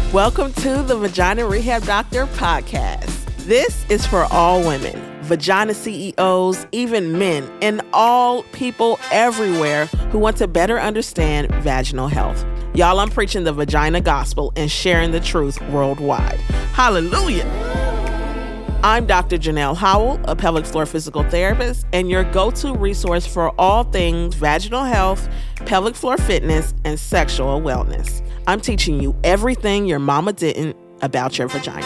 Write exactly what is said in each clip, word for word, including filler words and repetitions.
Welcome to the Vagina Rehab Doctor podcast. This is for all women, vagina C E Os, even men, and all people everywhere who want to better understand vaginal health. Y'all, I'm preaching the vagina gospel and sharing the truth worldwide. Hallelujah. I'm Doctor Janelle Howell, a pelvic floor physical therapist, and your go-to resource for all things vaginal health, pelvic floor fitness, and sexual wellness. I'm teaching you everything your mama didn't about your vagina.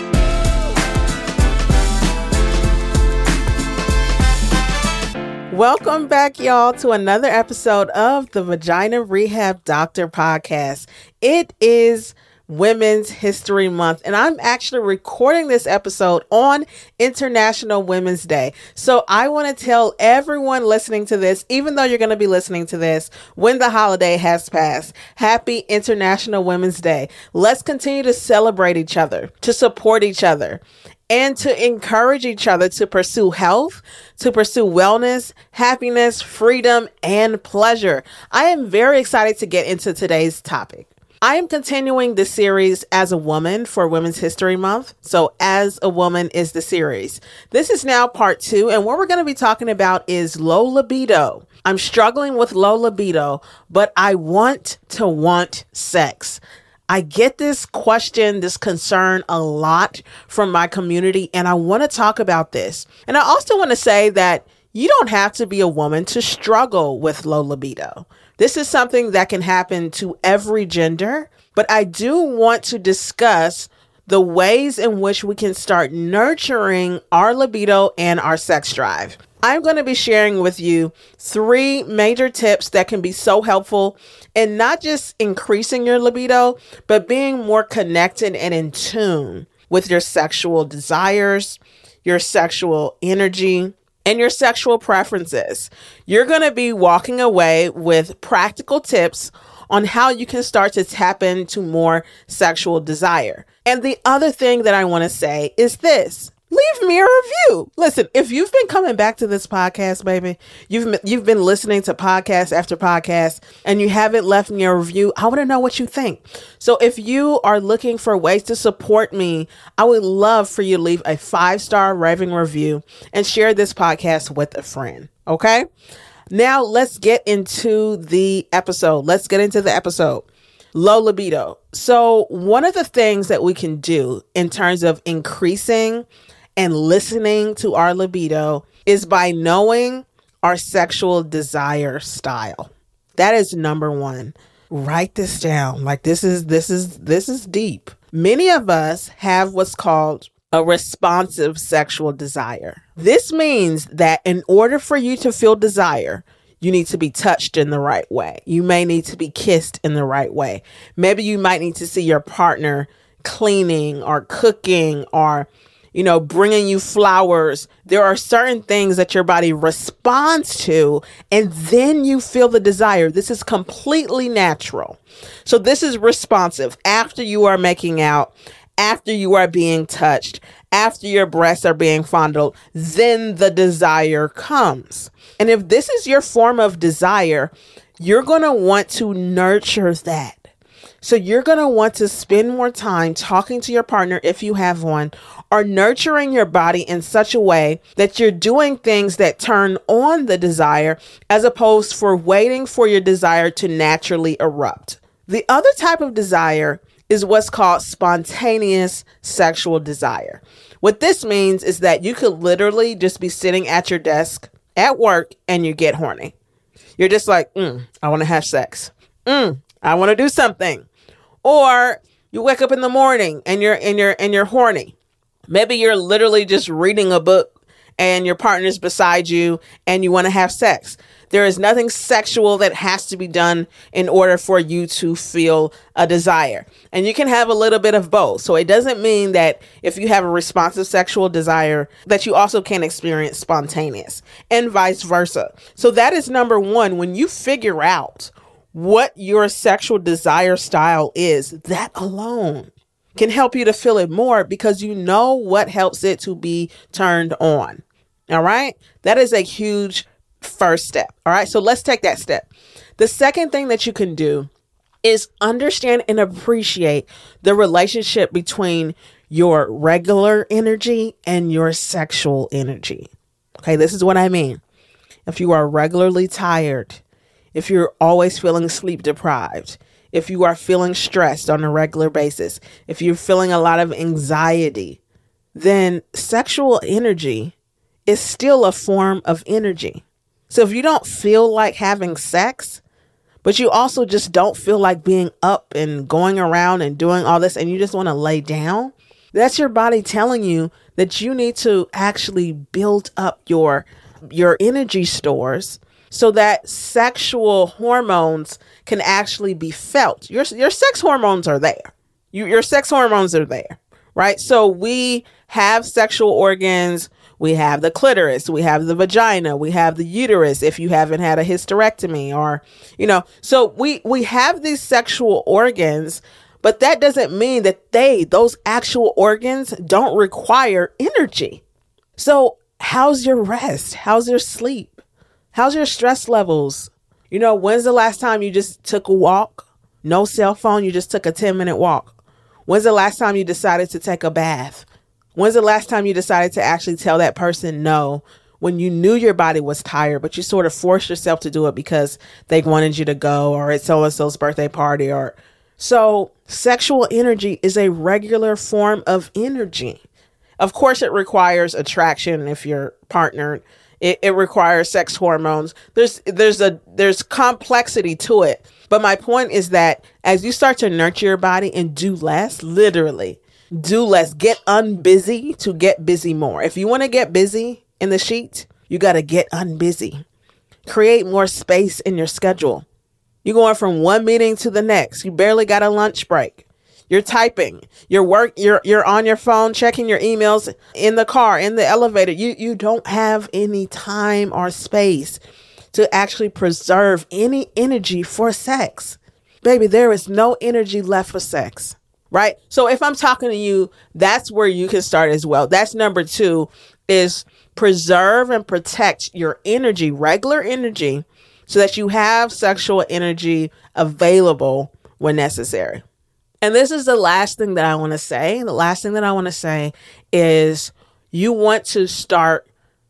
Welcome back, y'all, to another episode of the Vagina Rehab Doctor podcast. It is Women's History Month, and I'm actually recording this episode on International Women's Day. So I want to tell everyone listening to this, even though you're going to be listening to this when the holiday has passed, happy International Women's Day. Let's continue to celebrate each other, to support each other, and to encourage each other to pursue health, to pursue wellness, happiness, freedom, and pleasure. I am very excited to get into today's topic. I am continuing the series As a Woman for Women's History Month. So As a Woman is the series. This is now part two, and what we're going to be talking about is low libido. I'm struggling with low libido, but I want to want sex. I get this question, this concern a lot from my community, and I want to talk about this. And I also want to say that you don't have to be a woman to struggle with low libido. This is something that can happen to every gender, but I do want to discuss the ways in which we can start nurturing our libido and our sex drive. I'm going to be sharing with you three major tips that can be so helpful in not just increasing your libido, but being more connected and in tune with your sexual desires, your sexual energy, and your sexual preferences. You're going to be walking away with practical tips on how you can start to tap into more sexual desire. And the other thing that I want to say is this. Leave me a review. Listen, if you've been coming back to this podcast, baby, you've you've been listening to podcast after podcast, and you haven't left me a review, I want to know what you think. So if you are looking for ways to support me, I would love for you to leave a five-star raving review and share this podcast with a friend. Okay? Now let's get into the episode. Let's get into the episode. Low libido. So one of the things that we can do in terms of increasing and listening to our libido is by knowing our sexual desire style. That is number one. Write this down. Like this is, this is, this is deep. Many of us have what's called a responsive sexual desire. This means that in order for you to feel desire, you need to be touched in the right way. You may need to be kissed in the right way. Maybe you might need to see your partner cleaning or cooking or, you know, bringing you flowers. There are certain things that your body responds to, and then you feel the desire. This is completely natural. So this is responsive. After you are making out, after you are being touched, after your breasts are being fondled, then the desire comes. And if this is your form of desire, you're going to want to nurture that. So you're going to want to spend more time talking to your partner, if you have one, or nurturing your body in such a way that you're doing things that turn on the desire, as opposed for waiting for your desire to naturally erupt. The other type of desire is what's called spontaneous sexual desire. What this means is that you could literally just be sitting at your desk at work and you get horny. You're just like, mm, I want to have sex. Mm, I want to do something. Or you wake up in the morning and you're and you're and you're horny. Maybe you're literally just reading a book and your partner's beside you and you want to have sex. There is nothing sexual that has to be done in order for you to feel a desire. And you can have a little bit of both. So it doesn't mean that if you have a responsive sexual desire that you also can experience spontaneous, and vice versa. So that is number one. When you figure out what your sexual desire style is, that alone can help you to feel it more, because you know what helps it to be turned on. All right. That is a huge first step. All right. So let's take that step. The second thing that you can do is understand and appreciate the relationship between your regular energy and your sexual energy. Okay, this is what I mean. If you are regularly tired, if you're always feeling sleep deprived, if you are feeling stressed on a regular basis, if you're feeling a lot of anxiety, then sexual energy is still a form of energy. So if you don't feel like having sex, but you also just don't feel like being up and going around and doing all this, and you just want to lay down, that's your body telling you that you need to actually build up your, your energy stores so that sexual hormones can actually be felt. Your, your sex hormones are there. You, your sex hormones are there, right? So we have sexual organs. We have the clitoris, we have the vagina, we have the uterus if you haven't had a hysterectomy or, you know, so we, we have these sexual organs, but that doesn't mean that they, those actual organs don't require energy. So how's your rest? How's your sleep? How's your stress levels? You know, when's the last time you just took a walk? No cell phone, you just took a ten minute walk. When's the last time you decided to take a bath? When's the last time you decided to actually tell that person no when you knew your body was tired, but you sort of forced yourself to do it because they wanted you to go or it's so-and-so's birthday party or so sexual energy is a regular form of energy. Of course, it requires attraction if you're partnered. It, it requires sex hormones. There's there's a there's complexity to it. But my point is that as you start to nurture your body and do less, literally, do less, get unbusy to get busy more. If you want to get busy in the sheet, you got to get unbusy. Create more space in your schedule. You're going from one meeting to the next. You barely got a lunch break. You're typing, you're work, you're, you're on your phone, checking your emails in the car, in the elevator. You, you don't have any time or space to actually preserve any energy for sex. Baby, there is no energy left for sex. Right? So if I'm talking to you, that's where you can start as well. That's number two, is preserve and protect your energy, regular energy, so that you have sexual energy available when necessary. And this is the last thing that I want to say. The last thing that I want to say is you want to start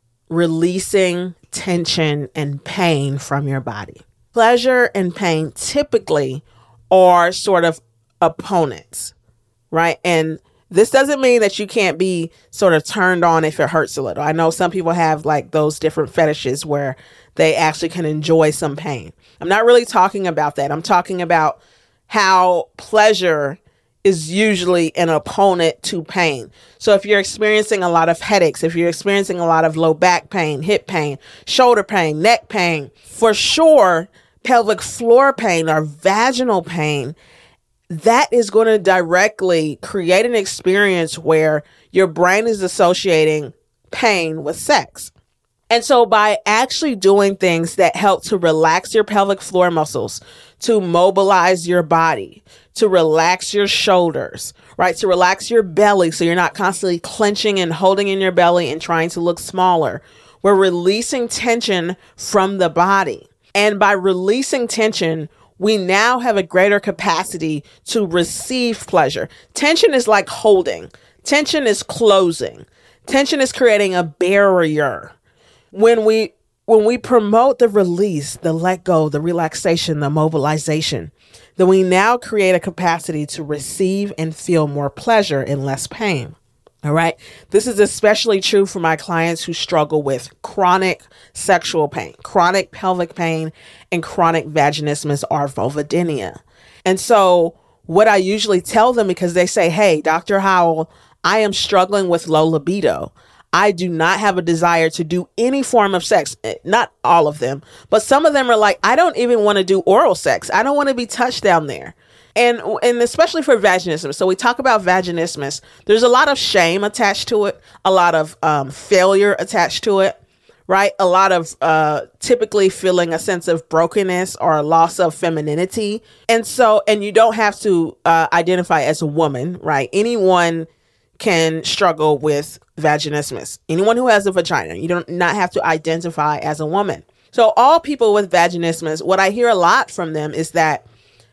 releasing tension and pain from your body. Pleasure and pain typically are sort of opponents, right? And this doesn't mean that you can't be sort of turned on if it hurts a little. I know some people have like those different fetishes where they actually can enjoy some pain. I'm not really talking about that. I'm talking about how pleasure is usually an opponent to pain. So if you're experiencing a lot of headaches, if you're experiencing a lot of low back pain, hip pain, shoulder pain, neck pain, for sure, pelvic floor pain or vaginal pain, that is going to directly create an experience where your brain is associating pain with sex. And so by actually doing things that help to relax your pelvic floor muscles, to mobilize your body, to relax your shoulders, right? To relax your belly so you're not constantly clenching and holding in your belly and trying to look smaller. We're releasing tension from the body. And by releasing tension, we now have a greater capacity to receive pleasure. Tension is like holding. Tension is closing. Tension is creating a barrier. When we when we promote the release, the let go, the relaxation, the mobilization, then we now create a capacity to receive and feel more pleasure and less pain. All right. This is especially true for my clients who struggle with chronic sexual pain, chronic pelvic pain, and chronic vaginismus or vulvodynia. And so what I usually tell them, because they say, hey, Doctor Howell, I am struggling with low libido. I do not have a desire to do any form of sex. Not all of them, but some of them are like, I don't even want to do oral sex. I don't want to be touched down there. And and especially for vaginismus. So we talk about vaginismus. There's a lot of shame attached to it, a lot of um, failure attached to it, right? A lot of uh, typically feeling a sense of brokenness or a loss of femininity. And so, and you don't have to uh, identify as a woman, right? Anyone can struggle with vaginismus. Anyone who has a vagina, you don't not have to identify as a woman. So all people with vaginismus, what I hear a lot from them is that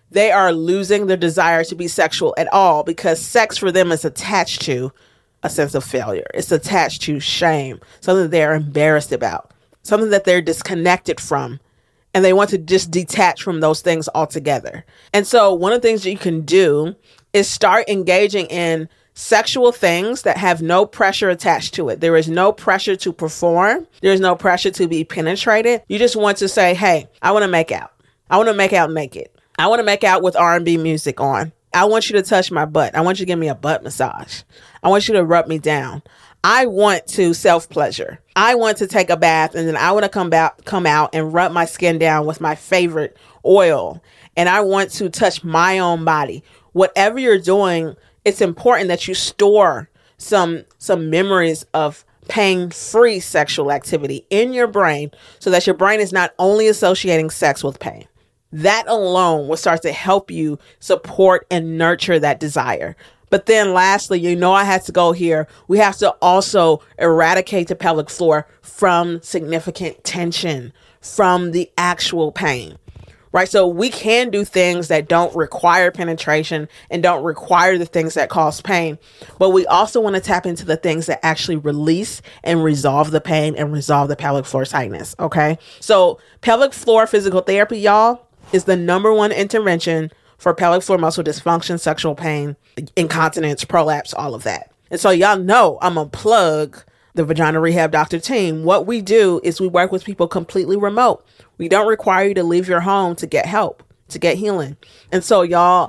they are losing their desire to be sexual at all, because sex for them is attached to a sense of failure. It's attached to shame, something they're embarrassed about, something that they're disconnected from, and they want to just detach from those things altogether. And so one of the things that you can do is start engaging in sexual things that have no pressure attached to it. There is no pressure to perform. There's no pressure to be penetrated. You just want to say, hey, I want to make out. I want to make out naked. I want to make out with R and B music on. I want you to touch my butt. I want you to give me a butt massage. I want you to rub me down. I want to self-pleasure. I want to take a bath, and then I want to come out, come out and rub my skin down with my favorite oil. And I want to touch my own body. Whatever you're doing, it's important that you store some, some memories of pain-free sexual activity in your brain, so that your brain is not only associating sex with pain. That alone will start to help you support and nurture that desire. But then lastly, you know, I had to go here. We have to also eradicate the pelvic floor from significant tension, from the actual pain, right? So we can do things that don't require penetration and don't require the things that cause pain. But we also want to tap into the things that actually release and resolve the pain and resolve the pelvic floor tightness. Okay. So pelvic floor physical therapy, y'all, is the number one intervention for pelvic floor muscle dysfunction, sexual pain, incontinence, prolapse, all of that. And so y'all know I'm going to plug the Vagina Rehab Doctor team. What we do is we work with people completely remote. We don't require you to leave your home to get help, to get healing. And so y'all,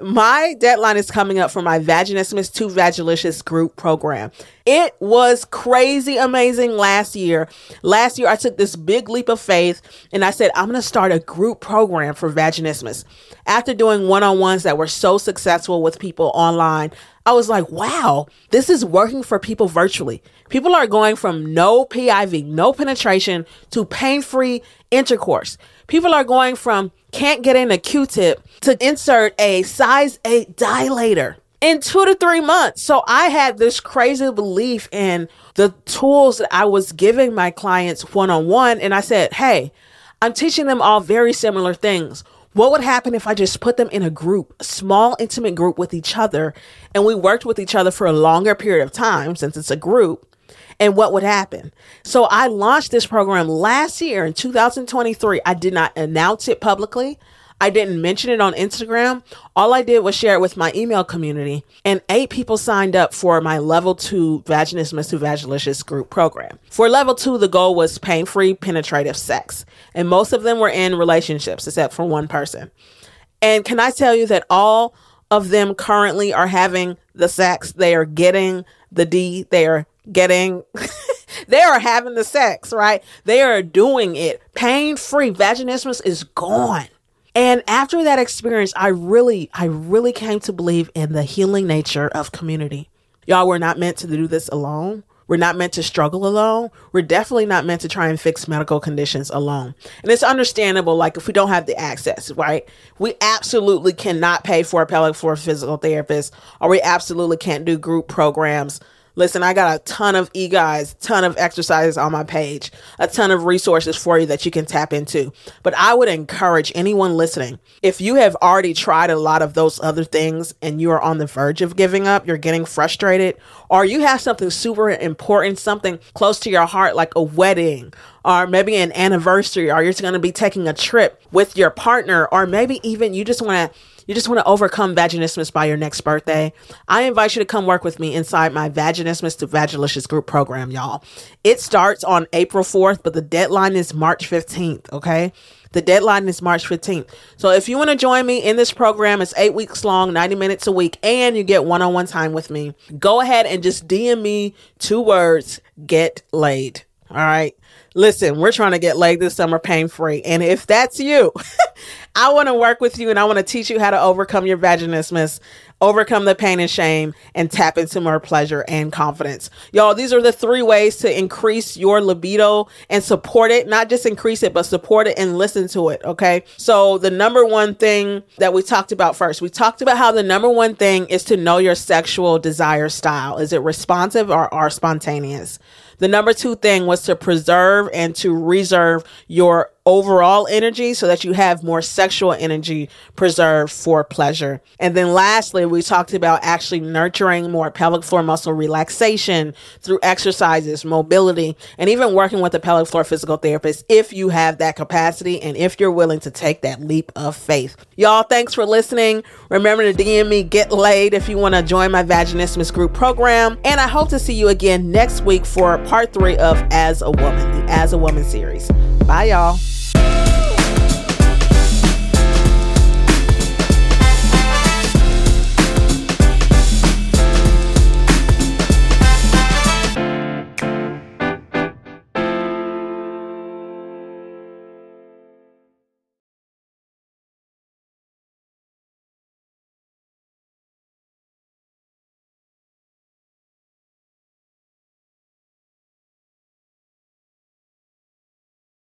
my deadline is coming up for my Vaginismus to Vagalicious group program. It was crazy amazing last year. Last year, I took this big leap of faith and I said, I'm going to start a group program for Vaginismus. After doing one-on-ones that were so successful with people online, I was like, wow, this is working for people virtually. People are going from no P I V, no penetration, to pain-free intercourse. People are going from can't get in a Q-tip to insert a size eight dilator in two to three months. So I had this crazy belief in the tools that I was giving my clients one-on-one. And I said, hey, I'm teaching them all very similar things. What would happen if I just put them in a group, a small, intimate group with each other, and we worked with each other for a longer period of time, since it's a group, and what would happen? So I launched this program last year in two thousand twenty-three. I did not announce it publicly. I didn't mention it on Instagram. All I did was share it with my email community, and eight people signed up for my level two Vaginismus to Vagalicious group program. For level two, the goal was pain-free penetrative sex, and most of them were in relationships except for one person. And can I tell you that all of them currently are having the sex? They are getting the D. They are getting, they are having the sex, right? They are doing it pain-free. Vaginismus is gone. And after that experience, I really, I really came to believe in the healing nature of community. Y'all, we're not meant to do this alone. We're not meant to struggle alone. We're definitely not meant to try and fix medical conditions alone. And it's understandable, like if we don't have the access, right? We absolutely cannot pay for a pelvic floor physical therapist, or we absolutely can't do group programs. Listen, I got a ton of e-guides, ton of exercises on my page, a ton of resources for you that you can tap into. But I would encourage anyone listening, if you have already tried a lot of those other things and you are on the verge of giving up, you're getting frustrated, or you have something super important, something close to your heart, like a wedding, or maybe an anniversary, or you're just going to be taking a trip with your partner, or maybe even you just want to You just want to overcome vaginismus by your next birthday, I invite you to come work with me inside my Vaginismus to Vagalicious group program, y'all. It starts on April fourth, but the deadline is March fifteenth, okay? The deadline is March fifteenth. So if you want to join me in this program, it's eight weeks long, ninety minutes a week, and you get one-on-one time with me. Go ahead and just D M me two words, get laid. All right. Listen, we're trying to get laid this summer pain-free. And if that's you, I want to work with you and I want to teach you how to overcome your vaginismus, overcome the pain and shame, and tap into more pleasure and confidence. Y'all, these are the three ways to increase your libido and support it. Not just increase it, but support it and listen to it. Okay. So the number one thing that we talked about first, we talked about how the number one thing is to know your sexual desire style. Is it responsive or, or spontaneous? The number two thing was to preserve and to reserve your overall energy so that you have more sexual energy preserved for pleasure. And then lastly, we talked about actually nurturing more pelvic floor muscle relaxation through exercises, mobility, and even working with a pelvic floor physical therapist if you have that capacity and if you're willing to take that leap of faith. Y'all, thanks for listening. Remember to D M me Get Laid if you want to join my Vaginismus group program. And I hope to see you again next week for part three of As a Woman, the As a Woman series. Bye, y'all.